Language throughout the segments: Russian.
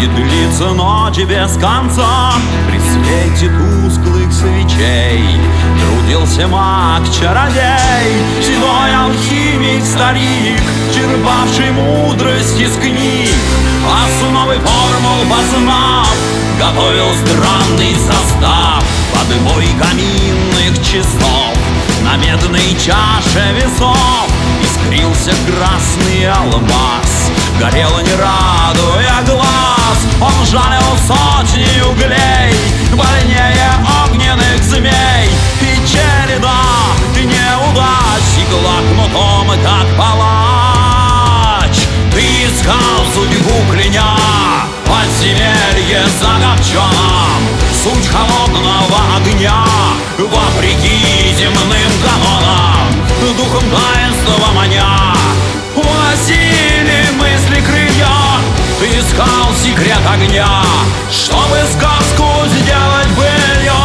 И длится ночь без конца. При свете тусклых свечей трудился маг-чародей, седой алхимик-старик, черпавший мудрость из книг. Основы формул познав, готовил странный состав. Под бой каминных часов на медной чаше весов искрился красный алмаз, горел не радуя глаз. Он жалил сотни углей, больнее огненных змей. И череда неудач игла кнутом, как палач. Ты искал судьбу, кляня подземелье загорченном, суть холодного огня, вопреки земным канонам. Духом таинства маня уносили мысли крылья. Ты искал секрет огня, чтобы сказку сделать былью.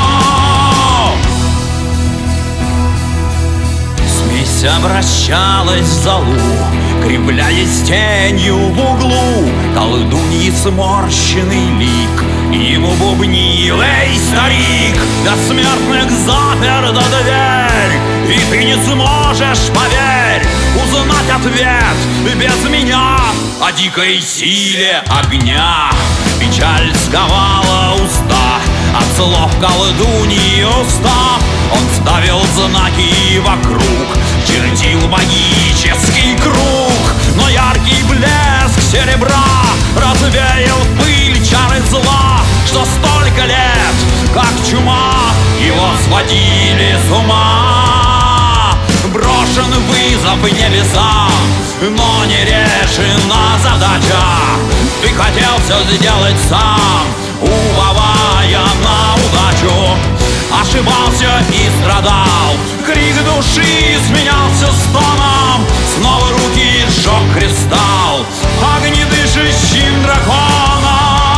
Смесь обращалась в золу, кривляясь тенью в углу. Колдуньи сморщенный лик ему бубнил: эй, старик, до смертных заперта дверь, и ты не сможешь, поверь, узнать ответ без меня о дикой силе огня. Печаль сковала уста от слов колдуньи устав. Он ставил знаки вокруг, чертил магический круг, но яркий блеск серебра развеял пыль чары зла, что столько лет, как чума, его сводили с ума. Брошен вызов небесам, но не решена задача. Ты хотел все сделать сам, уповая на удачу. Ошибался и страдал, крик души сменялся стоном. Снова руки сжег кристалл огнедышащим драконом.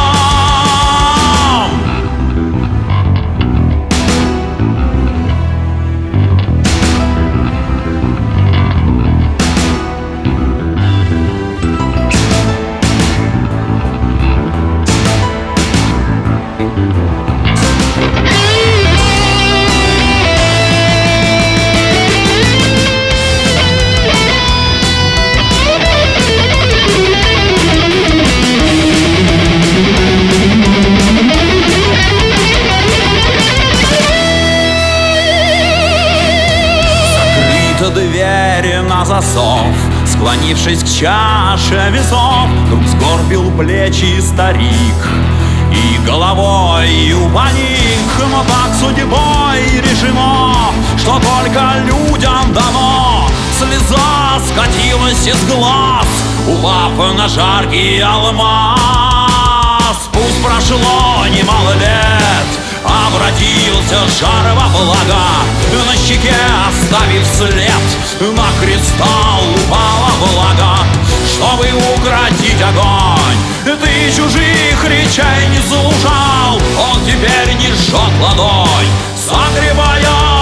Двери на засов, склонившись к чаше весов, вдруг сгорбил плечи старик и головой упаник. Но так судьбой решено, что только людям дано. Слеза скатилась из глаз, упав на жаркий алмаз. Пусть прошло немало лет, обратился жар во благо, на щеке оставив след, на кристалл упала влага. Чтобы укротить огонь, ты чужих речей не слушал, он теперь не жжет ладонь, согревая